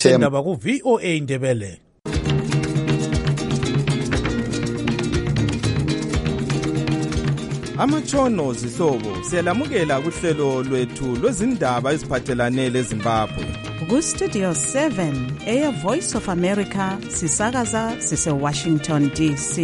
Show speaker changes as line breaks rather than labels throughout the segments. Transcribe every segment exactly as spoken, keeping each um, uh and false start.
Sendaba ku V O A Ndebele. Amatshono zihlobo siyalamukela kuhlelo lwethu lwezindaba eziphathelane leZimbabwe.
Ku Studio seven, Air Voice of America, sisakaza sise Washington D C.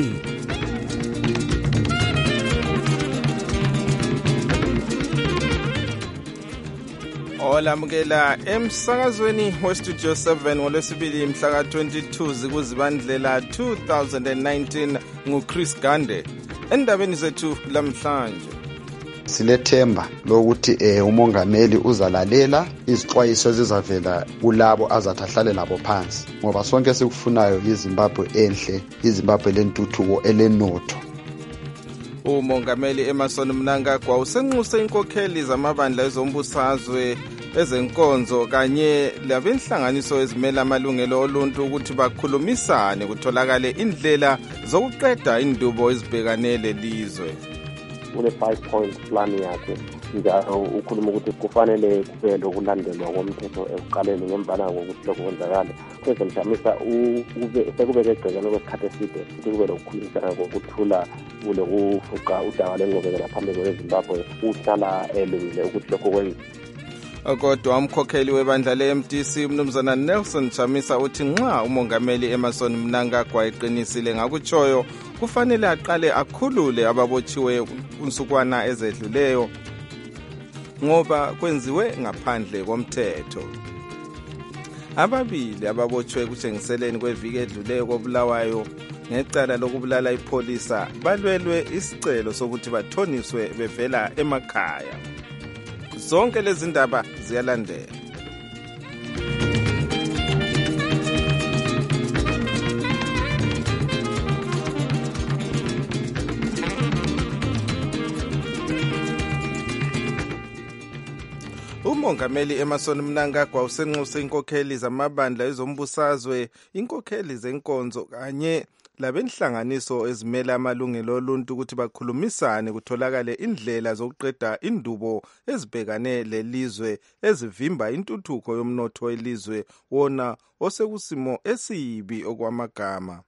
Olamukela emsakazweni we Studio seven ngolwesibili mhla ka twenty-two zikuzibandlela two thousand nineteen nguChris Gande. Endabeni zethu lamhlanje
silethemba lokuthi eh umongameli uzalalela izixwayiso ezizavela kulabo azathi ahlale labo phansi ngoba sonke sikufunayo iZimbabwe enhle, iZimbabwe lentuthuko elenotho.
Umongameli Emmerson Mnangagwa usenxuse inkokheli zamabandla ezombusazwe ezenkonzo kanye labenhlanganiso ezimela amalungelo oluntu ukuthi bakhulumisane kutholakale indlela zokuqeda indubo ezibhekane lelizwe.
Une five point plan yakhe njalo ukhuluma ukuthi kufanele kube lokulandelwa komthetho ekuqaleni ngemva kokuthi lokho kwenzakala. Kwezemhlamisa ube sekubeke egcekeni kwesikhathi eside ukuthi kube lokukhulumisana ngokuthula kule kufuqa udaba lengqobekela phambili kweZimbabwe uhlala elungile ukuthi lokho kwenziwe.
Kodwa umkhokheli webandla le-M D C umnumzana Nelson Chamisa uthi nxa umongameli Emmerson Mnangagwa eqinisile ngakutshoyo kufanele aqale akhulule ababotshiwe unsukwana ezedluleyo ngoba kwenziwe ngaphandle komthetho. Ababili ababotshwe kutshengiseleni kweviki edluleyo kobulawayo ngecala lokubulala ipolisa balwelwe isicelo sokuthi bathoniswe bevela emakhaya. Zonke lezi ndaba ziyalandela. Umongameli Emmerson Mnangagwa usenxuse inkokheli zamabandla ezombusazwe, inkokheli zenkonzo kanye labenhlanganiso ezimela amalungelo oluntu ukuthi bakhulumisane kutholakale indlela zokuqeda indubo ezibhekane lelizwe ezivimba intuthuko yomnotho welizwe wona osekusimo esibi okwamagama.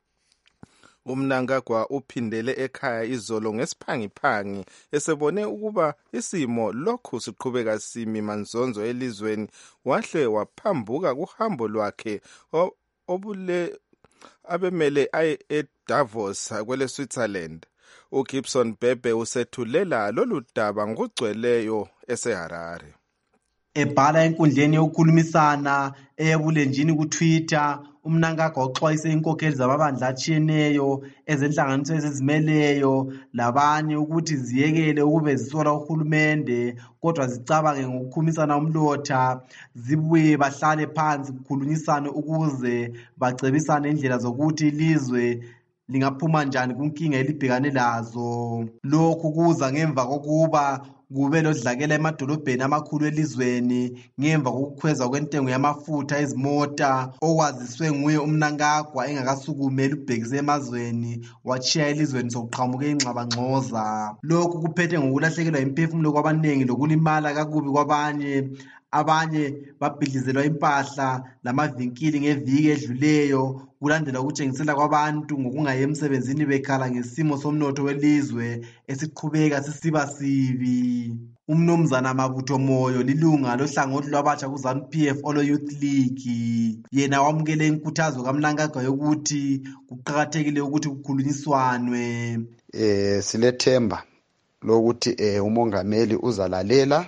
Umnangagwa uphindele ekhaya izolo ngesiphangiphangi esebone ukuba isimo lokhu siqhubeka simi manzonzo elizweni wahle waphambuka kuhambo lwakhe obule abemele aye eDavos kwele Switzerland. uGibson Bebe usethulela lolu daba ngogcweleyo eseHarare.
Ebhala enkundleni yokukhulumisana eyebulenjini ku Twitter, uMnangagwa uxwayise inkokheli zamabandla atshiyeneyo ezenhlanganiso ezizimeleyo labanye ukuthi ziyekele ukube zisola uhulumende kodwa zicabange ngokukhumisana umlotha, zibuye bahlale phansi kukhulunyisane ukuze bacebisane indlela zokuthi ilizwe lingaphuma njani kunkinga elibhekane lazo. Lokhu kuza ngemva kokuba kube lodlakela emadolobheni amakhulu elizweni ngemva kokukhweza kwentengo yamafutha ezimota okwaziswe nguye uMnangagwa engakasukumeli ubhekise emazweni wachiya elizweni sokuqhamuke ingxabangxoza. Lokhu kuphethe ngokulahlekelwa imphefumulo kwabanengi lokulimala kakubi kwabanye. Abanye babhidlizelwa impahla lamavinkili ngeviki edluleyo kulandela ukutshengisela kwabantu ngokungayi emsebenzini bekhala ngesimo somnotho welizwe esiqhubeka sisiba sibi. Umnumzana Mabutho Moyo lilunga lohlangothi lwabatsha ku ZANU P F Olo Youth League. Yena wamukele inkuthazo kaMnangagwa yokuthi kuqhakathekile ukuthi kukhulunyiswanwe.
Eh silethemba lokuthi eh umongameli uzalalela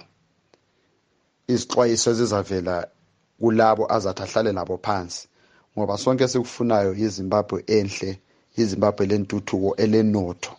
izixwayiso ezizavela kulabo azathi ahlale labo phansi ngoba sonke sikufunayo iZimbabwe enhle, iZimbabwe lentuthuko elenotho.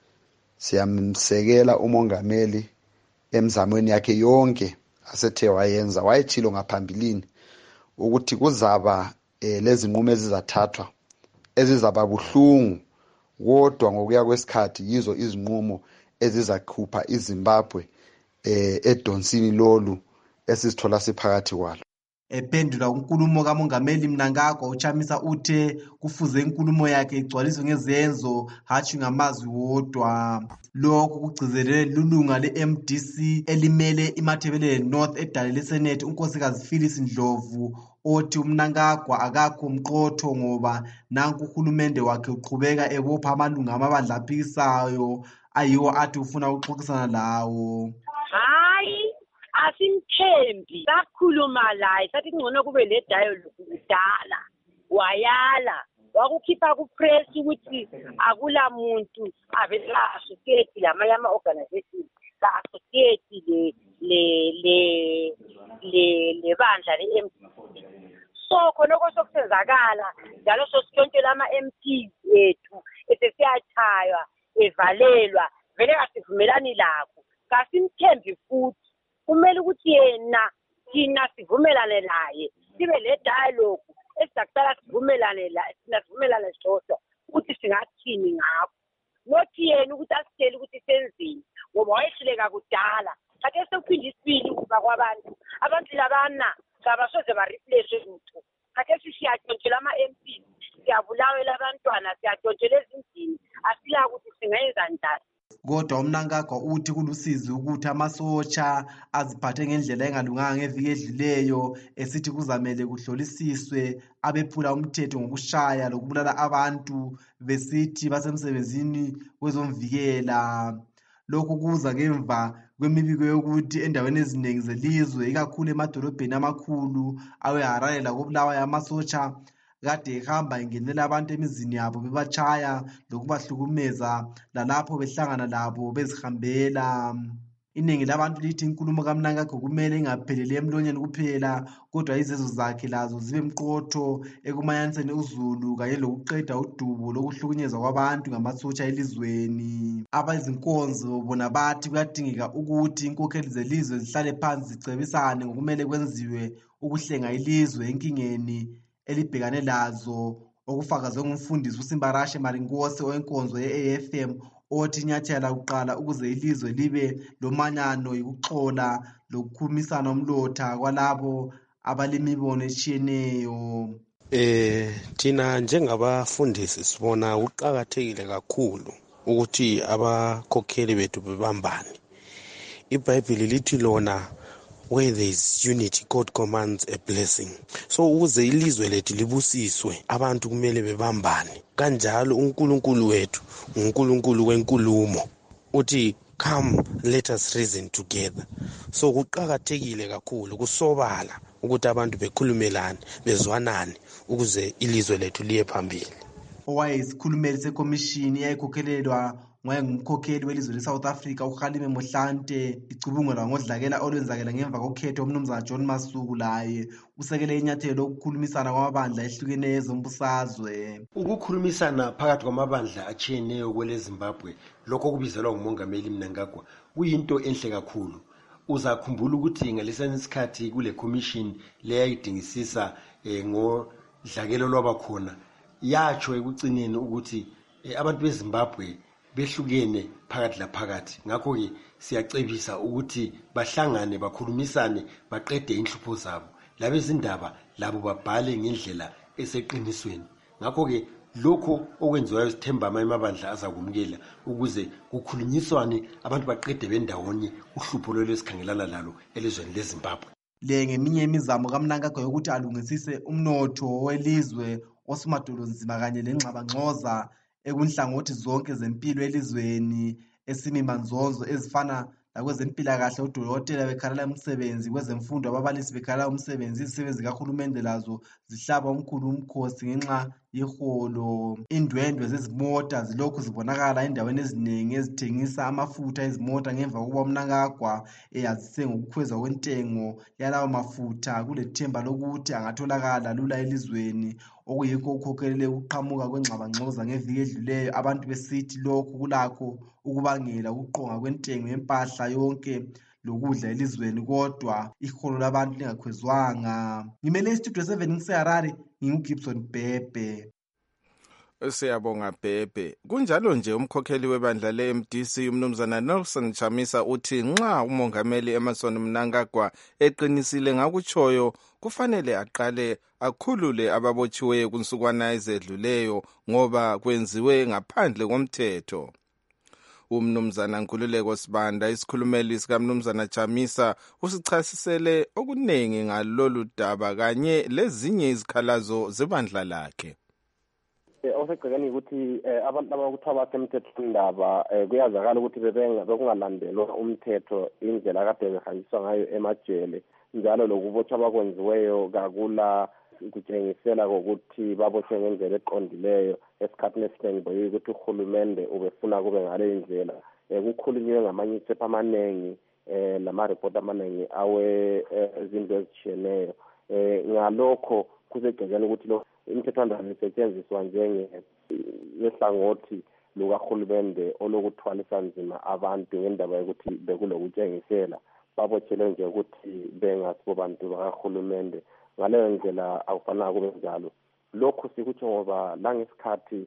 Siyamsekela umongameli emzamweni yakhe yonke asethe wayenza. Wayethilo ngaphambilini ukuthi kuzaba eh, lezi nqumo ezizathathwa ezizaba buhlungu kodwa ngokuya kwesikhathi yizo izinqumo ezizakhupha iZimbabwe eh, edonsini lolu esizithola siphakathi kwalo.
Ephendula unkulumo kamongameli Mnangagwa, uChamisa uthe kufuze inkulumo yakhe igcwaliswe ngezenzo hatshi ngamazwi wodwa. Lokhu kugcizelele lilunga le-M D C elimele iMatabeleland North edale leSenate unkosikazi Phyllis Ndlovu, othi uMnangagwa akakho mqotho ngoba nanku uhulumende wakhe uqhubeka ebopha amalunga amabandla aphikisayo ayiwo athi ufuna ukuxoxisana lawo.
Hayi, asimthembi. Sakhuluma laye sathi ngcono kube le dialogue kudala. Wayala wakukhipha ku-press ukuthi akula muntu avela associate lamanye ama-organization ka-associate le le le le le bandla le-M D C. So khonoko sokusenzakala njalo sosithontshela ama-M Ps ethu esesiyachaywa evalelwa vele kasivumelani lakho. Kasimthembi futhi kumele ukuthi yena thina sivumelane naye sibe le dialogue esizaqala sivumelane la thina sivumelane sodwa ukuthi singathini ngakho. Nothi yena ukuthi asitshele ukuthi senzini ngoba wayehluleka kudala. Kade sekuphinde isibili ukuba kwabantu abantu labana kabasoze ba-replace lutho. Kade sisiyatshontshela ama-M P, siyabulawela abantwana, siyatshontshela ezindlini, asila ukuthi singayenza njani.
Kodwa uMnangagwa uthi kulusizi ukuthi amasotsha aziphathe ngendlela engalunganga ngeviki edluleyo, esithi kuzamele kuhlolisiswe abephula umthetho ngokushaya lokubulala abantu besithi basemsebenzini kwezomvikela. Lokhu kuza ngemva kwemibiko yokuthi endaweni eziningi zelizwe ikakhulu emadolobheni amakhulu aweHarare lakobulawayo amasotsha kade ehamba engenela abantu emizini yabo bebachaya lokubahlukumeza lalapho behlangana labo bezihambela. Iningi labantu lithi inkulumo kaMnangagwa kumele ingapheleli emlonyeni kuphela kodwa izezo zakhe lazo zibe mqotho ekumanyaniseni uzulu kanye lokuqeda udubo lokuhlukunyezwa kwabantu ngamasotsha elizweni. Abezinkonzo bona bathi kuyadingeka ukuthi inkokheli zelizwe zihlale phansi zicebisane ngokumele kwenziwe ukuhlenga ilizwe enkingeni elibhekane lazo, okufakazwe ngumfundisi uSimbarashe Marinkosi owenkonzo ye-A F M othi inyathela lokuqala ukuze ilizwe libe lomanyano yikuxola lokukhumisana umlotha kwalabo abalimibono etshiyeneyo.
Eh thina njengabafundisi sibona uqhakathekile kakhulu ukuthi abakhokheli bethu bebambane. iBhayibheli lithi lona where there is unity, God commands a blessing. So ukuze ilizwe lethu libusiswe abantu kumele bebambane. Kanjalo uNkulunkulu wethu uNkulunkulu wenkulumo uthi come let us reason together. So kuqhakathekile kakhulu kusobala ukuthi abantu bekhulumelane bezwanane ukuze ilizwe lethu liye phambili.
Owayesikhulumeli sekomishini eyayikhokhelelwa ngumkhokheli welizwe leSouth Africa uKhalime Mohlante icubungulwa ngodlakela olwenzakela ngemva kokhetho umnumzana John Masuku laye usekele inyathelo lokukhulumisana kwamabandla ehlukeneyo ezombusazwe.
Ukukhulumisana phakathi kwamabandla atshiyeneyo kwele Zimbabwe lokho kubizelwa ngumongameli Mnangagwa kuyinto enhle kakhulu. Uzakhumbula ukuthi ngalesani isikhathi kule commission leyayidingisisa eh, ngodlakelo lwabakhona yatsho ekucineni ukuthi eh, abantu beZimbabwe behlukene phakathi laphakathi. Ngakho ke siyacebisa ukuthi bahlangane bakhulumisane baqede inhlupho zabo. Labezindaba labo babhale ngendlela eseqinisweni. Ngakho ke lokho okwenziwayo sithemba amabandla azakumkela ukuze kukhulunyiswane abantu baqede bendawonye uhlupho lwesikhangelana lalo elizweni leZimbabwe.
Le ngeminye imizamo kaMnangagwa yokuthi alungisise umnotho welizwe osumadolonzima kanye lengxabangxoza ekunhlangothi zonke zempilo elizweni esimimanzonzo ezifana lakwezempilakahle odokotela bekhalela umsebenzi, kwezemfundo ababalisi bekhalela umsebenzi, izisebenzi kahulumende lazo zihlaba omkhulu umkhosi ngenxa yeholo. Indwendwe zezimota zilokhu zibonakala endaweni eziningi ezithengisa amafutha ezimota ngemva kokuba uMnangagwa eyazise ngokukhwezwa kwentengo yalawo mafutha kulethemba lokuthi angatholakala lula elizweni, okuyikho ukukhokhelele ukuqhamuka kwengxabangxoza ngeviki edluleyo abantu besithi lokhu kulakho ukubangela ukuqonga kwentengo yempahla yonke lokudla elizweni kodwa iholo labantu lingakhwezwanga. Ngimele istudio seven ngiseHarare, nginguGibson Bhebhe.
Siyabonga Bhebhe. Kunjalo nje umkhokheli webandla le-M D C umnumzana Nelson Chamisa uthi nxa umongameli Emmerson Mnangagwa eqinisile ngakutshoyo kufanele aqale akhulule ababotshiweyo kunsukwana ezedluleyo ngoba kwenziwe ngaphandle komthetho. Umnumzana Nkululeko Sibanda isikhulumeli sikamnumzana Chamisa usichasisele okuningi ngalolu daba kanye lezinye izikhalazo zebandla lakhe.
Osegcekeni ukuthi abantu abakuthiwa basemthethweni ndaba kuyazakala ukuthi bekungalandelwa umthetho indlela kade behanjiswa ngayo emajele njalo lokubotshwa bakwenziweyo kakula kutshengisela kokuthi babotshwe ngendlela eqondileyo esikhathini esiningi boye ukuthi uhulumende ubefuna kube ngale indlela kukhulunywe ngamanyithepha amaningi lama-report amaningi awe izinto ezitshiyeneyo ngalokho kusegcekeni ukuthi lo imithethwandaba isetshenziswa njengehlangothi lukahulumende olokuthwalisa nzima abantu ngendaba yokuthi bekulokutshengisela babotshelwe nje ukuthi bengasibo bantu bakahulumende. Ngaleyo ndlela akufanele kube njalo. Lokhu sikutsho ngoba langesikhathi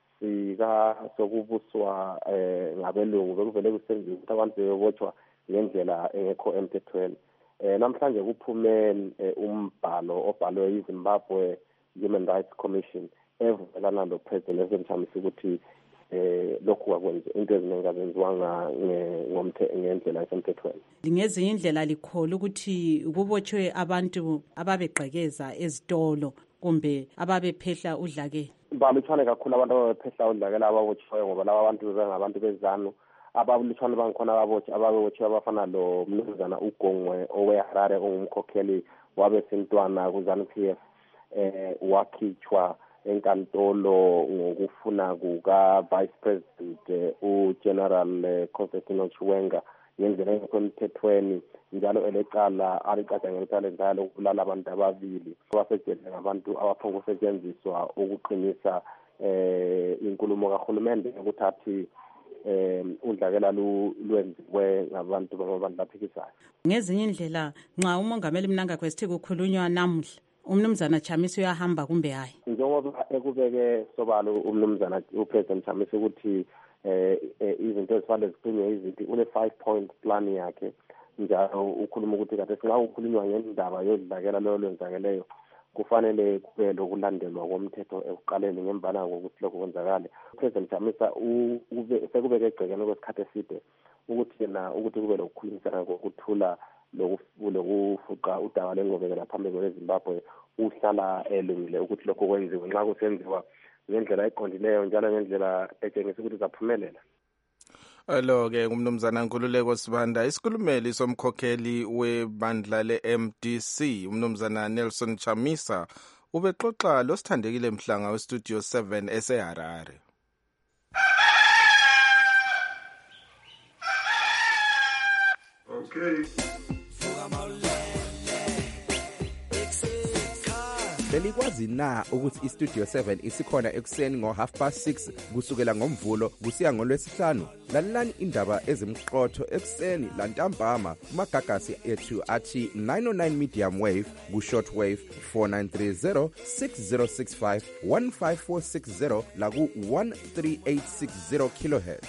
sika sokubuswa ngabelungu bekuvele kusenziwa ukuthi abantu bebotshwa ngendlela engekho emthethweni. Namhlanje kuphume umbhalo obhalwe yiZimbabwe Human Rights Commission evumelana loPresident Nelson Chamisa ukuthi eh lokhu akwenze into eziningi azenziwanga ngendlela esemthethweni.
Lingezinye indlela likhola ukuthi kubotshwe abantu ababegqekeza ezitolo kumbe ababephehla udlakela.
Balutshwane kakhulu abantu ababephehla udlakela ababotshiweyo ngoba laba abantu bengabantu bezanu abalutshwane bangikhona ababotshi ababotshiwe abafana lo mnumzana uGongwe oweHarare ongumkhokheli wabesintwana kuZANU-P F eh wakhitshwa enkantolo ngokufuna kuka Vice President uGeneral Constantino Chiwenga ngendlela engekho emthethweni njalo elecala alicada ngelicala njalo ukubulala abantu ababili abasejele ngabantu abaphongo kusetshenziswa ukuqinisa eh inkulumo kahulumende ukuthathi eh udlakela lwenziwe ngabantu babantu baphikisayo.
Ngezinye indlela nxa umongameli Mnangagwa esithi kukhulunywa namuhla umnumzana Chamisa uyahamba kumbe hayi?
Njengoba ekubeke sobalo umnumzana uPresident Chamisa ukuthi eh izinto ezifanele ziqinwe izinto une five point plan yakhe njalo ukhuluma ukuthi kade singa ukukhulunywa ngendaba yodlakela lo lwenzakeleyo kufanele kube lokulandelwa komthetho ekuqaleni ngembala ngokuthi lokho kwenzakala. President Chamisa ube sekubeke egcekeni kwesikhathi eside ukuthi yena ukuthi kube lokukhulumisana ngokuthula lokufuqa udaba lengqobekela phambili kweZimbabwe uhlala elungile ukuthi lokho kwenziwe nxa kusenziwa ngendlela eqondileyo njalo ngendlela etshengisa ukuthi zaphumelela.
Alo ke umnumzana Nkululeko Sibanda isikhulumeli somkhokheli webandla le-M D C umnumzana Nelson Chamisa ubexoxa losithandekile Mhlanga westudio seven eseHarare.
Okay. Belikwazi na ukuthi istudio seven isikhona ekuseni ngo half past six kusukela ngomvulo kusiya ngolwesihlanu? Lalelani indaba ezimqotho ekuseni lantambama kumagagasi ethu athi nine oh nine medium wave ku short wave four nine three zero six zero six five one five four six zero la ku one three eight six zero kilohertz.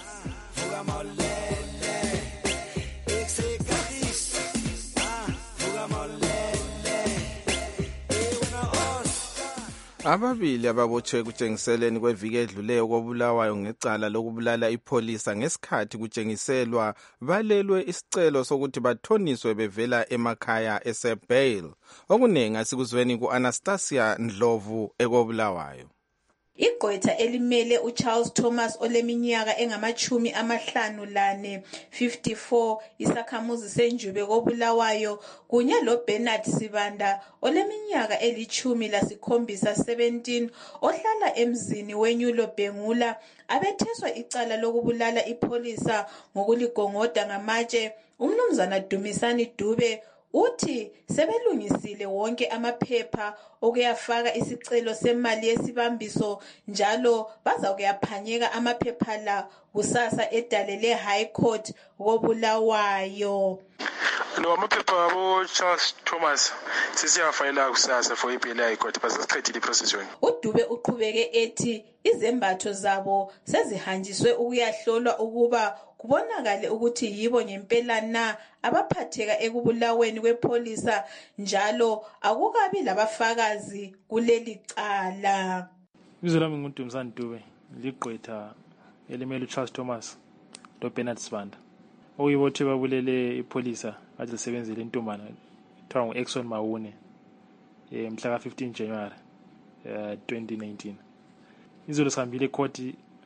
Ababili ababotshwe kutshengiseleni kweviki edluleyo kobulawayo ngecala lokubulala ipholisa ngesikhathi kutshengiselwa balelwe isicelo sokuthi bathoniswe bevela emakhaya esebail. Okuningi asikuzweni ku-Anastasia Ndlovu ekobulawayo.
Igqwetha elimele uCharles Thomas oleminyaka engamachumi amahlanu lane fifty-four isakhamuzi senjube kobulawayo kunye lo Bernard Sibanda oleminyaka elichumi lasikhombisa seventeen ohlala emzini wenyulo Bengula abetheswa icala lokubulala ipholisa ngokuligongoda ngamatshe. Umnumzana Dumisani Dube uthi sebelungisile wonke amaphepha okuyafaka isicelo semali yesibambiso njalo baza kuyaphanyeka amaphepha la kusasa edalele High Court koBulawayo.
No, amaphepha abo Charles Thomas sisiyafayela kusasa for iBL High Court basasiqedile iprocess yona.
uDube uqhubeke ethi izembatho zabo sezihanjiswe ukuyahlolwa ukuba kubonakale ukuthi yibo ngempela na abaphatheka ekubulaweni kwepolisa njalo akukabi labafakazi kuleli cala.
Ibizo lami nguDumzane Dube, ligqwetha elimele uCharles Thomas loBernard Sibanda okuyibothi babulele ipolisa ade lisebenzile intombana kuthiwa ngu-Exxon Mawune eh mhla ka fifteen January uh, twenty nineteen. Izolo sihambile ecourt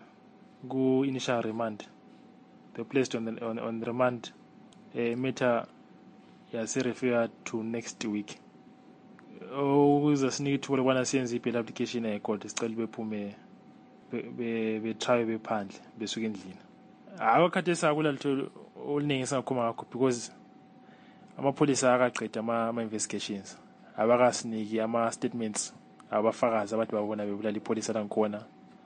ku initial remand. They placed on the, on, on remand a uh, matter yase refer to next week. Uzasinika ithuba lokubana siyenze i-bail application ecourt sicela bephume be be try bephandle besuka endlini. Awakhathi sakulalitho oluningi sangakhuluma ngakho because amapolisa akaqeda ama, ama investigations abakasiniki ama statements abafakazi abathi babona bebulala ipolisa langikhona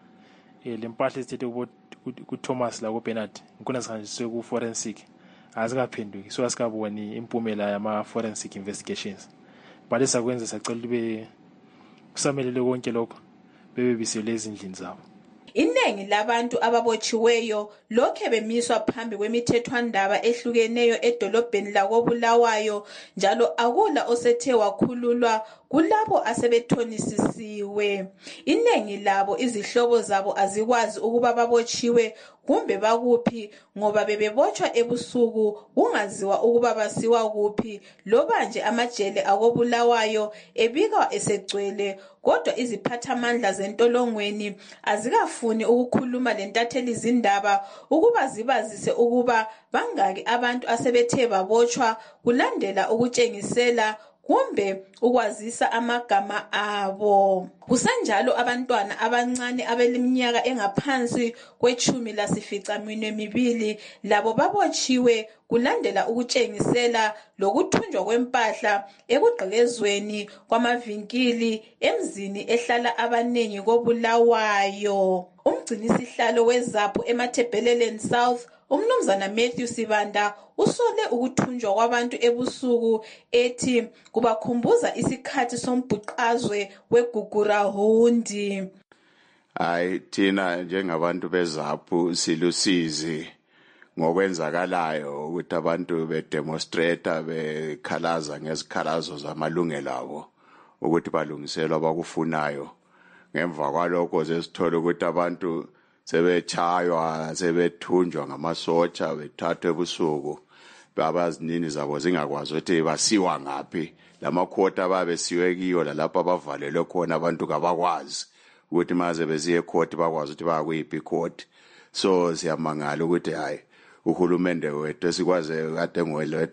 eh lempahla esithethe ku Thomas la ku Bernard inkona sihanjiswe ku forensic azikaphenduki so asikaboni impumela yama forensic investigations balesa kwenza sacela libe kusamelele konke lokho bebe bisele ezindlini zabo.
Iningi labantu ababotshiweyo lokhe bemiswa phambi kwemithethwandaba ehlukeneyo edolobheni lakoBulawayo njalo akula osethe wakhululwa kulabo asebethonisisiwe. Iningi labo izihlobo zabo azikwazi ukuba babotshiwe kumbe bakuphi ngoba bebebotshwa ebusuku kungaziwa ukuba basiwa kuphi loba nje amajele akoBulawayo ebika esegcwele kodwa iziphathamandla zentolongweni azikafuni ukukhuluma lentatheli izindaba ukuba zibazise ukuba bangaki abantu asebethe babotshwa kulandela ukutshengisela kumbe ukwazisa amagama abo. Kusanjalo abantwana abancane abeliminyaka engaphansi kwechumi lasificaminwe mibili labo babotshiwe kulandela ukutshengisela lokuthunjwa kwempahla ekugqekezweni kwamavinkili emzini ehlala abanengi koBulawayo. Umgcinisihlalo wezaphu eMathebheleleni South uMnumzana Matthew Sibanda usole ukuthunjwa kwabantu ebusuku ethi kubakhumbuza isikhathi sombhuqazwe weGugurahundi.
Hayi thina njengabantu bezaphu silusizi ngokwenzakalayo ukuthi abantu bedemonstrate bekhalaza ngezikhalazo zamalungelo abo ukuthi balungiselwa abakufunayo. Ngemva kwalokho sesithola ukuthi abantu sebechaywa sebethunjwa ngamasotsha bethathwe ebusuku babazinini zabo zingakwazi ukuthi basiwa ngapi lamakhoti ababesiwe kiyo lalapha abavalelwe khona abantu kabakwazi ukuthi maze beziye ecourt bakwazi ukuthi bayakuyiphi icourt. So siyamangala ukuthi hayi uhulumende wethu esikwaze kade ngwele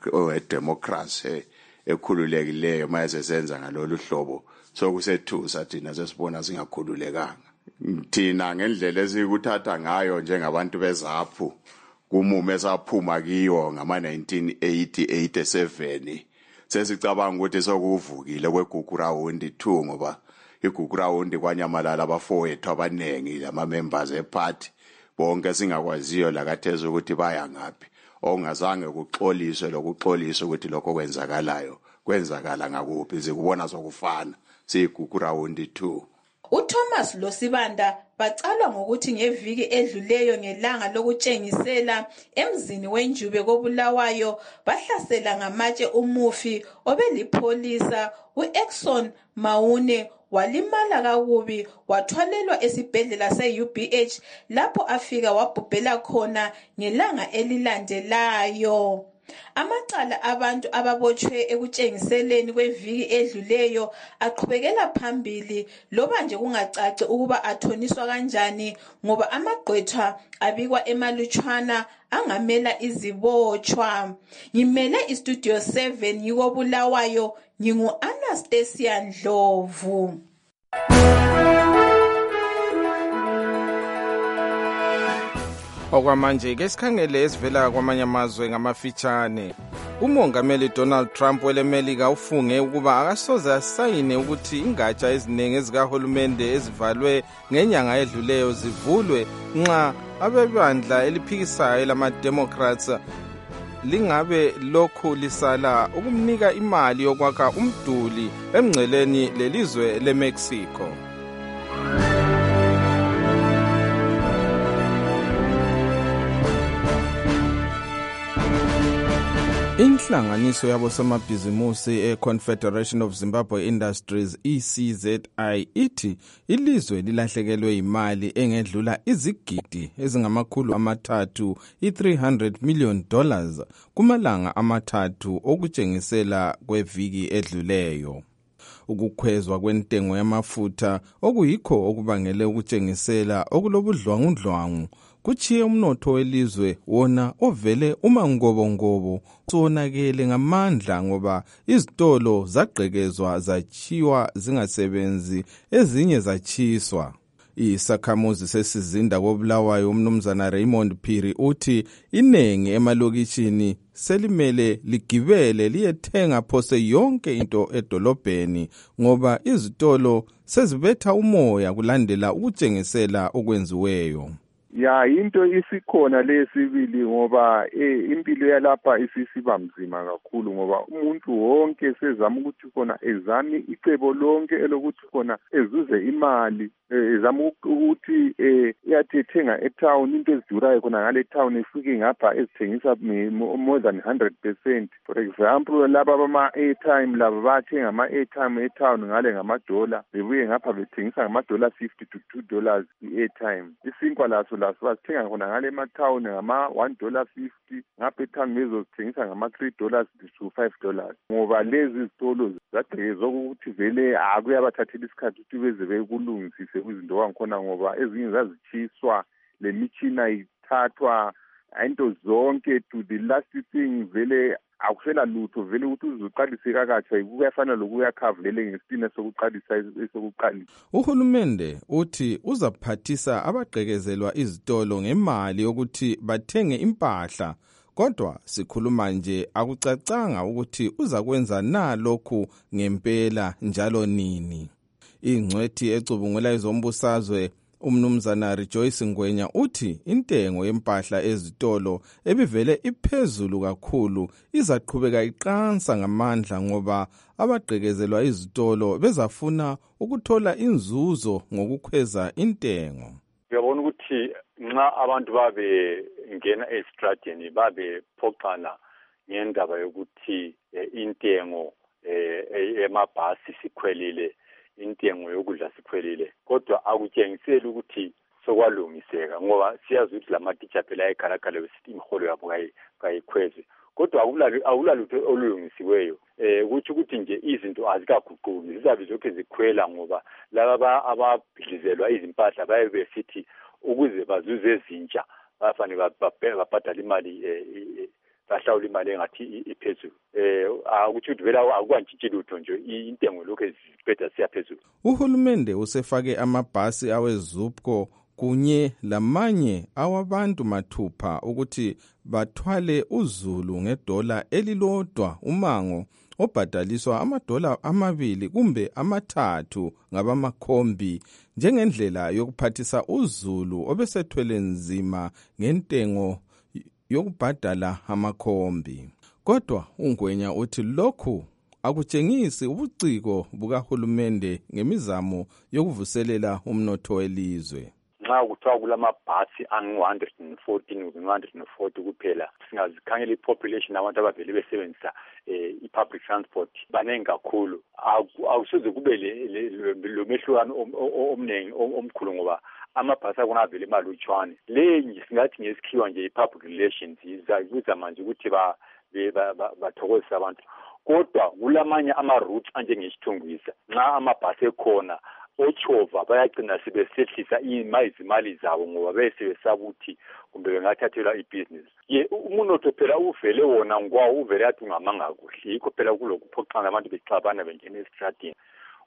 democracy ekhululekileyo maze senza ngalolu hlobo so kusethusa thina sesibona singakhululekanga. Thina ngendlela esikuthatha ngayo njengabantu bezaphu kumume esaphuma kiyo ngama nineteen eighty eighty-seven sesicabanga ukuthi sokuvukile kweGugurahundi two ngoba iGugurahundi kwanyamalala abafowethu abanengi lama members eparty bonke singakwaziyo la katheza ukuthi baya ngapi ongazange kuxoliswe lokuxoliswa ukuthi lokho kwenzakalayo kwenzakala ngakuphi sikubona sokufana siGugurahundi two.
uThomas loSibanda bacalwa ngokuthi ngeviki edluleyo ngelanga lokutshengisela emzini wenjube koBulawayo bahlasela ngamatshe umufi obelipolisa uExxon Mawune walimala kakubi wathwalelwa esibhedlela se-U B H lapho afika wabhubhela khona ngelanga elilandelayo. Amacala abantu ababotshwe ekutshengiseleni kweviki edluleyo aqhubekela phambili loba nje kungacaci ukuba athoniswa kanjani ngoba amagqwetha abikwa emalutshwana angamela izibotshwa. Ngimele istudio seven yikoBulawayo ngingu Anastasia Ndlovu.
Okwamanje ke sikhangele esivela kwamanye amazwe ngamafitshane. Umongameli Donald Trump welemelika ufunge ukuba akasoze asayine ukuthi ingatsha eziningi ezikahulumende ezivalwe ngenyanga edluleyo zivulwe nxa abebandla eliphikisayo lama-Democrats lingabe lokhu lisala ukumnika imali yokwakha umduli emngceleni lelizwe leMexico. Inhlanganiso yabosomabhizimusi e-Confederation of Zimbabwe Industries E C Z I ithi ilizwe lilahlekelwe imali engedlula izigidi ezingamakhulu amathathu i-three hundred million dollars kumalanga amathathu okutshengisela kweviki edluleyo. Ukukhwezwa kwentengo yamafutha okuyikho okubangele ukutshengisela okulobudlwangudlwangu kuchiye umnotho welizwe wona ovele uma ngobongobo sonakele ngamandla ngoba izitolo zagqekezwa zachiwa zingasebenzi ezinye zachiswa. Isakhamuzi sesizinda koBulawayo umnumzana Raymond Phiri uthi inengi emalokishini selimele ligibele liyethenga phose yonke into edolobheni ngoba izitolo sezibetha umoya kulandela ukutshengisela okwenziweyo.
Ya into isikhona lesibili ngoba eh impilo yalapha isisiba mzima kakhulu ngoba umuntu wonke sezama ukuthi khona ezami icebo lonke elokuthi khona ezuze imali ezama ukuthi eh iyathethenga etown into ezidurayo khona ngale town efike ngapha ezithengisa more than one hundred percent. For example laba bama airtime laba bathenga ama airtime etown ngale ngamadola bebuye ngapha bethengisa ngamadola fifty to two dollars i-airtime. Isinkwa laso laso basithenga khona ngale ema-town ngama one dollar fifty ngapha etown bezozithengisa ngama three dollars to five dollars ngoba lezi zitolo zagqekezwa ukuthi vele akuyabathathela isikhathi ukuthi beze bekulungisise izinto wangikhona ngoba ezinye zazichiswa le mitshina ithathwa into zonke to the last thing vele akusela lutho vele ukuthi uzoqalise kakatsha kuyafana lokuyakhavele ngesine sokuqalisa esokuqalisa.
Uhulumende uthi uzaphathisa abagqekezelwa izitolo ngemali yokuthi bathenge impahla kodwa sikhuluma nje akucacanga ukuthi uzakwenza na lokhu ngempela njalo nini. Ingcwethi ecubungula izombusazwe umnumzana Rejoice Ngwenya uthi intengo yempahla ezitolo ebivele iphezulu kakhulu izaqhubeka iqansa ngamandla ngoba abagqekezelwa izitolo bezafuna ukuthola inzuzo ngokukhweza intengo.
Ngiyabona ukuthi nxa abantu babe ngena estradeni babe phoqana ngendaba yokuthi intengo emabhasi sikhwelile intengo yokudla sikhwelile kodwa akutshengiseli ukuthi sokwalungiseka ngoba siyazi ukuthi lamatitsha phela ayikhalakhala besithi imiholo yabo kayikhweze kodwa akulalutho olungisiweyo eh ukuthi ukuthi nje izinto azikaguquki zizabe lokho zikhwela ngoba laba ababhidizelwa izimpahla baye besithi ukuze bazuze ezintsha bafanele babhadale imali bahlawula imali engathi iphezulu eh ukuthi vele akwantshintshi lutho nje intengo lokho ezibhedla siyaphezulu.
Uhulumende usefake amabhasi awezupco kunye lamanye awabantu mathupha ukuthi bathwale uzulu ngedola elilodwa umango obhadaliswa amadola amabili kumbe amathathu ngabamakhombi njengendlela yokuphathisa uzulu obesethwele nzima ngentengo yokubhadala amakhombi. Kodwa uNgwenya uthi lokhu akutshengisi ubuciko bukahulumende ngemizamo yokuvuselela umnotho welizwe.
Nxa kuthiwa kulamabhasi angu-one hundred fourteen one hundred forty kuphela singazikhangela i-population abantu abavele besebenzisa i-public transport banengi kakhulu awusoze kube lo mehlukano omningi omkhulu ngoba amabhasi akona avele malutshwane le nje singathi ngesikhiwa nje i-public relations izakuza manje ukuthi bathokozisa abantu kodwa kulamanye ama-routes anjengesithungwisa nxa amabhasi ekhona ochova bayagcina sebesehlisa izimali zabo ngoba bese besabuthi kumbe bengathathelwa ibusiness ye umunotho phela uvele wona ngwawo uvele athi ungamanga kuhle yikho phela kulokuphoxana abantu bexabana bengena estradini.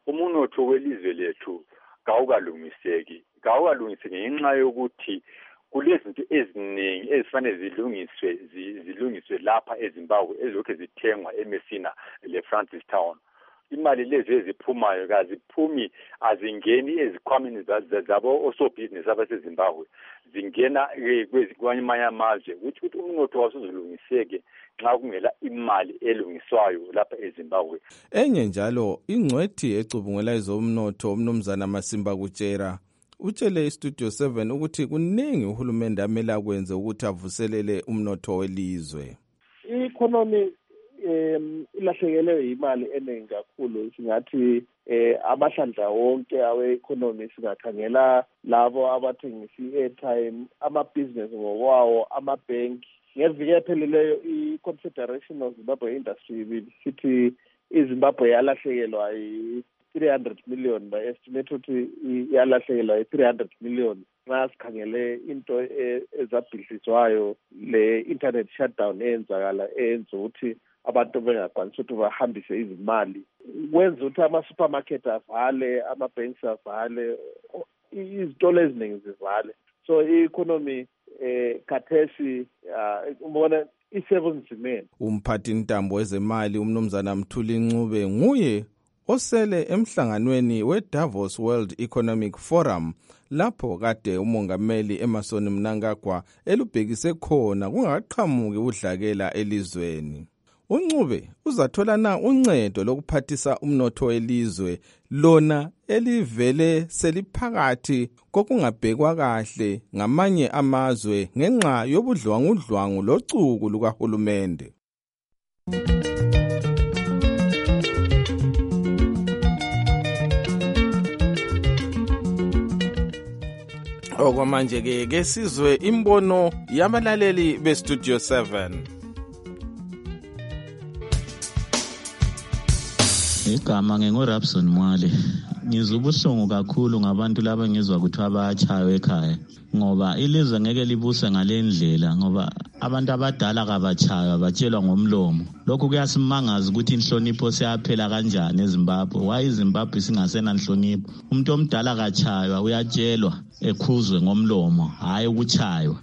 Umunotho welizwe lethu kawukalungiseki kawukalungiseki ngenxa yokuthi kulezinto eziningi ezifanele zilungiswe zilungiswe lapha eZimbabwe ezokhe zithengwa eMessina leFrancistown. Imali lezi eziphumayo kaziphumi azingeni ezikhwameni zabo osobhizinisi abaseZimbabwe, zingena kwamanye amazwe ukuthi umnotho wasuzulungiseke nxa kungela imali elungiswayo lapha eZimbabwe.
Enye njalo ingcwethi ecubungela ezomnotho umnumzana Masimba Kutshera utshele iStudio seven ukuthi kuningi uhulumende amela kwenze ukuthi avuselele umnotho welizwe.
I-economy um ilahlekelwe imali eningi kakhulu, singathi eh amahlandla wonke awe-economy singakhangela labo abathengisa i-airtime, ama-business ngokwawo, ama-bank. Ngeviki epheleleyo i-Confederation of Zimbabwe Industry sithi iZimbabwe yalahlekelwa i-three hundred million, by-estimate ukuthi yalahlekelwa i-three hundred million nxa sikhangele into ezabhidlizwayo le-internet shutdown eyenzakala eyenza ukuthi abantu bengakwanisi ukuthi bahambise izimali, kwenza ukuthi ama-supermarket avale, ama-banks avale, izitolo eziningi zivale. So i-economy eh khathesi ubona isebenzimeni.
Umphathi ntambo wezemali umnumzana Mthuli Ncube nguye osele emhlanganweni we-Davos World Economic Forum lapho kade umongameli Emmerson Mnangagwa elubhekise khona kungaqhamuki udlakela elizweni. UNcube uzathola na uncedo lokuphathisa umnotho welizwe lona elivele seliphakathi kokungabhekwa kahle ngamanye amazwe ngenxa yobudlwangudlwangu locuku lukahulumende. Okwamanje ke kesizwe imbono yabalaleli beStudio seven.
Igama nginguRabson Mwale. Ngizubuhlungu kakhulu ngabantu laba ngizwa ukuthi abachayo ekhaya ngoba ilizwe ngeke libuse ngalendlela ngoba abantu abadala kabachayo batshelwa ngomlomo. Lokho kuyasimangaza ukuthi inhlonipho seyaphela kanjani eZimbabwe. Why iZimbabwe singasena inhlonipho? Umuntu omdala kachayo uyatshelwa ekhuzwe ngomlomo hayi ukuchaywa.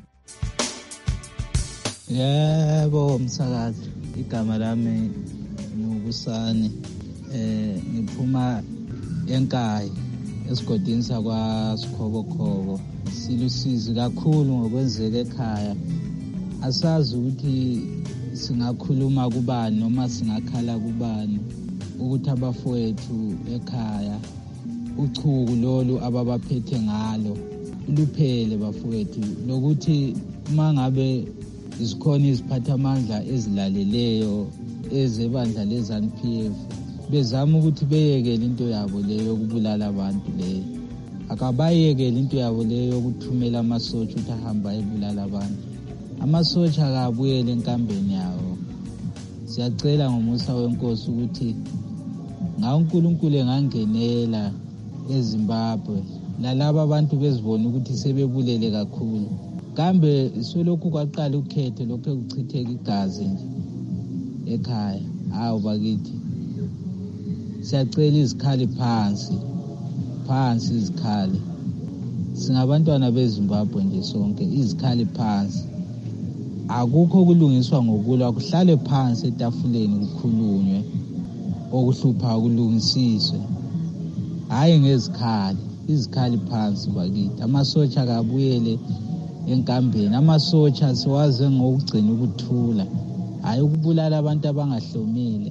Yebo msakazi, igama lami ngubusane. Eh ngiphuma enkaya esigodini sakwa Sikhobokhobo. Silusizi kakhulu ngokwenzeka ekhaya. Asazi ukuthi singakhuluma kubani noma singakhala kubani ukuthi abafowethu ekhaya uchuku lolu ababaphethe ngalo luphele bafowethu, lokuthi mangabe izikhona iziphathamandla ezilaleleyo ezebandla leZANU P F bezama ukuthi beyekele into yabo leyo ukubulala abantu leyo, akabayekele into yabo leyo ukuthumela amasotsha ukuthi ahamba ebulala abantu. Amasotsha akabuyele enkambeni yawo. Siyacela ngomusa wenkosi ukuthi ngaNkulunkulu engangenela eZimbabwe lalabo abantu bezibona ukuthi sebebulele kakhulu, kambe solokhu kwaqala ukhethe lokho kuchitheka igazi nje ekhaya. Hawu bakithi siyacela izikhali phansi phansi izikhali, singabantwana beZimbabwe nje sonke, izikhali phansi. Akukho kulungiswa ngokulwa, kuhlale phansi etafuleni kukhulunywe okuhlupha kulungisiswe, hayi ngezikhali. Izikhali phansi bakithi. Amasotsha kabuyele enkambeni. Amasotsha siwaze ngokugcina ukuthula, hayi ukubulala abantu abangahlomile.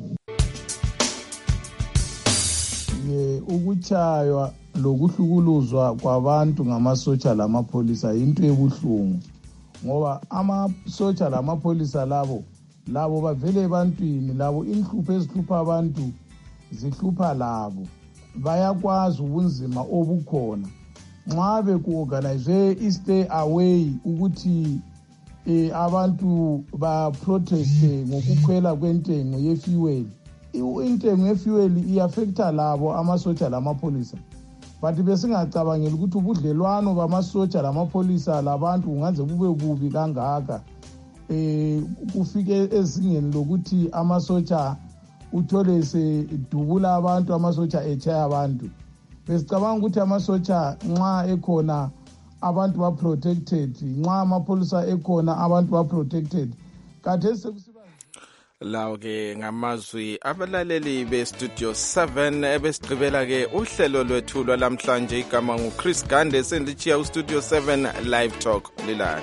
Ye ukuchaywa lokuhlukuluzwa kwabantu ngamasotsha lamapholisa into ebuhlungu ngoba amasotsha lamapholisa labo labo bavele ebantwini, labo inhlupho ezihlupha abantu zihlupha labo, bayakwazi ubunzima obukhona. Nxa beku-organize i-stay away ukuthi eh, abantu ba-proteste ngokukhwela kwentengo ye-fuel, intengo ye-fuel i-affecta labo amasotsha lamapholisa, but besingacabangeli ukuthi ubudlelwano bamasotsha lamapholisa labantu kungaze bube bubi kangaka eh kufike ezingeni lokuthi amasotsha uthole sedubula abantu, amasotsha echaya abantu. Besicabanga ukuthi amasotsha nxa ekhona abantu ba-protected nxa amapholisa ekhona abantu ba-protected kathesi sekusiba
lawo-ke ngamazwi abalaleli bestudio seven ebesigqibela-ke uhlelo lwethu lwalamhlanje. igama nguChris Gande, sendichiya ustudio seven live talk lilala.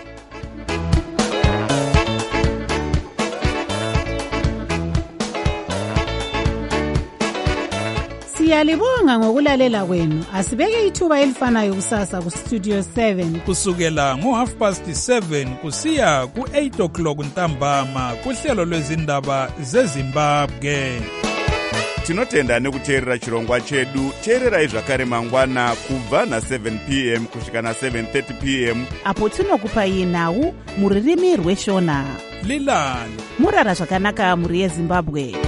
Siyalibonga ngokulalela kwenu. Asibeke ithuba elifanayo kusasa ku Studio seven
kusukela ngo half past seven kusiya ku eight o'clock ntambama kuhlelo lwezindaba zeZimbabwe.
Tinotenda nekuteerera chirongwa chedu. Teererai zvakare mangwana kubva na seven p m kusvika na seven thirty p m
apo tinokupai nhau muririmi rweshona.
Lilani
murara zvakanaka muri yeZimbabwe.